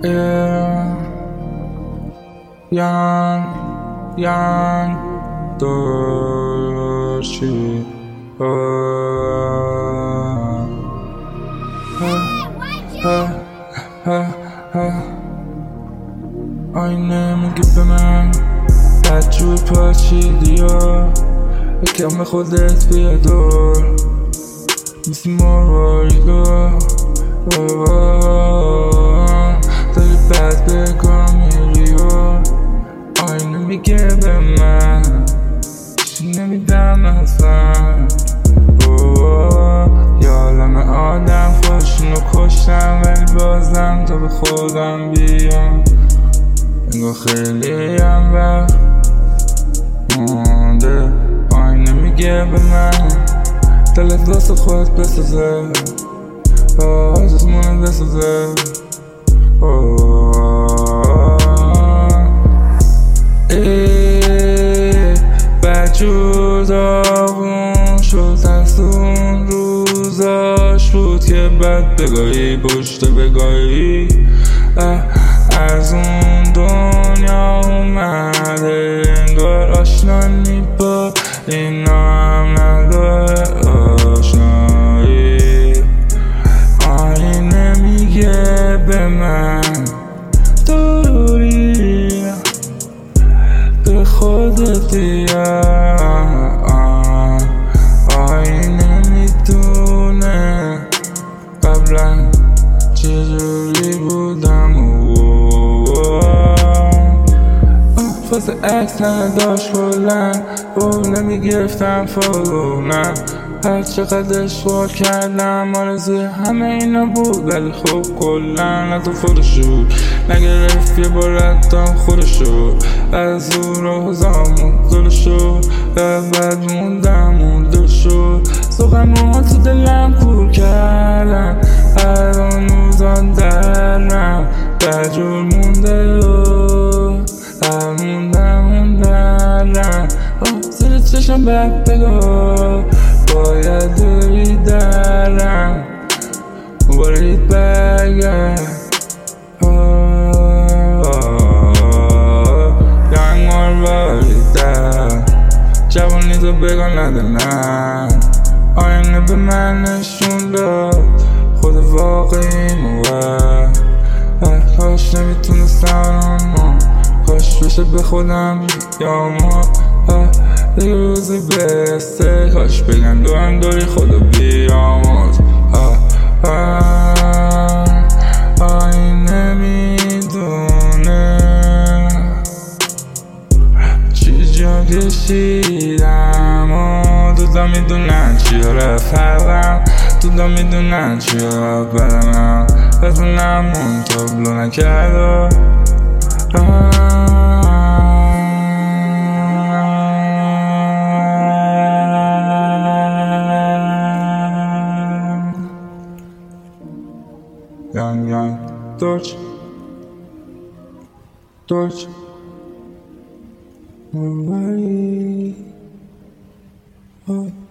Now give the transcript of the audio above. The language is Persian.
Young Doshi. آینه میگه به من بدجور پاچیدی ها کم خودت بیا دور میسی مواریگو داری بد بگاه میری و آینه میگه به من چی نمیدم اصلا یالم آدم خودشونو کشتم ولی بازم تا به خودم بیام انگاه خیلی هم وقت مونده آینه میگه به من دلت واسه خودت بسازه آزمونت بسازه بدجور داغون شد از اون روزاش بود که بد بگاهی پشت بگاهی از اون دنیا اومده انگار آشنانی با اینا هم نداره آشنایی آینه میگه به من دوری به خودت بیا آینه میدونه قبلا چجوری بودم واسه عکس نداشت کلن نمیگرفتم فالو نه هر چقدر اشغال کردم آرزوی همه اینا بود ولی خب کلن از تو فوتوشوت نگرفت یه بار ردام خودشو از او روزامون دلشو بعد موندم اون دلشو سخنمون تو دلم کور کردم هنوزان درم بدجور مونده موندم زیر چشم بد بگاه باید دوری درم بارید برگرد یانگار بارید در جوانی تو بگاه نده نه آینه به من نشون داد خود واقعی مواد کاش نمیتونستم کاش بشه به خودم یا ما دیگه روزی بسته کاش بگن دورم داری خدا بیاموز آینه میدونه چی جا کشیدم دودا میدونن چیا رفرم دودا میدونن چیا بدنم بزنم اون تابلو نکرده Young Dodge away.